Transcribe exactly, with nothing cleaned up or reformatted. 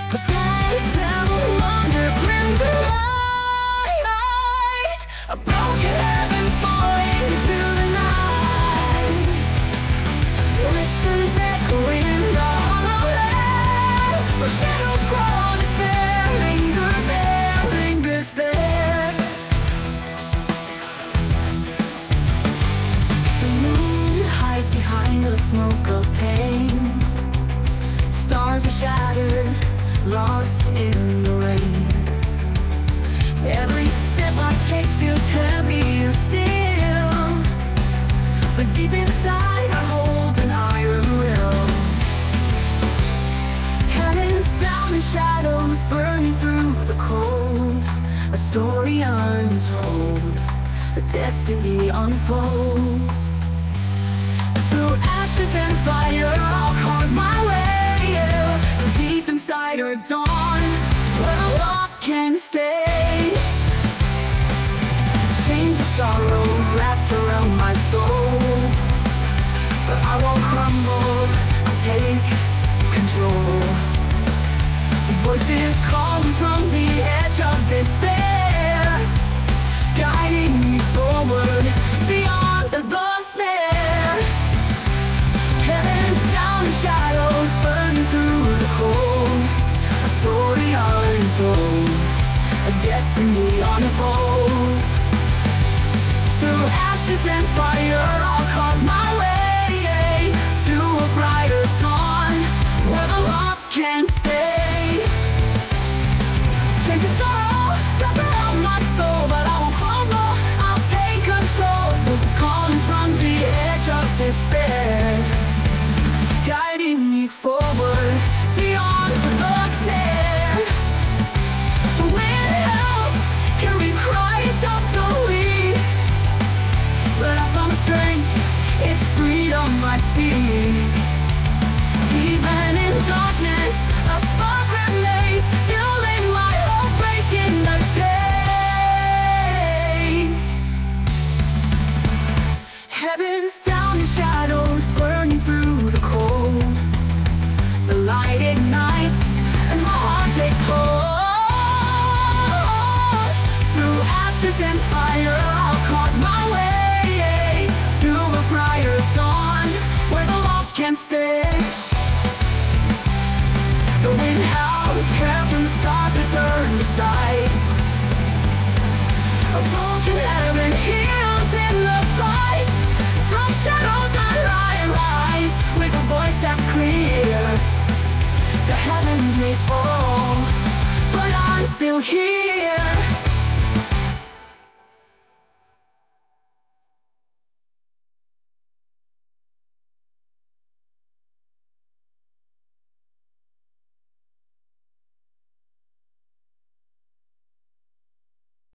But saints never wander grim to light. A broken heaven falling to the night. Whispers echoing in the hollow air, where shadows crawl, despair lingers there, lingers there. The moon hides behind the smoke of pain. Stars are shattered, lost in the rain. Every step I take feels heavier still, but deep inside I hold an iron will. Heavens down in shadows, burning through the cold. A story untold, a destiny unfolds. Through ashes and fire I'll carve my way, yeah. Deep inside our dawn, where the lost can stay. Chains of sorrow wrapped around my soul, but I won't crumble, I'll take control. Voices calling from the edge of despair, guiding me forward beyond the snare. Heavens down in shadows, burning through the cold. A story untold, a destiny unfolds. Through ashes and fire I'll carve my way to a brighter dawn, where the lost can stay. Chains of sorrow wrap around my soul, but I won't crumble, I'll take control. Voices calling from the edge of despair, guiding me forward beyond the snare. The wind howls, carrying cries of the weak, but I found strength, it's freedom I seek. Even in darkness, a spark remains, fueling my hope, breaking the chains. Heavens down in shadows, burning through the cold. The light ignites, and my heart takes hold. Through ashes and fire I'll carve my way to a brighter dawn, where the lost can stay. The wind howls, heaven's stars return to sight. A broken heaven healed in the fight. From shadows I rise, with a voice that's clear. The heavens may fall, but I'm still here.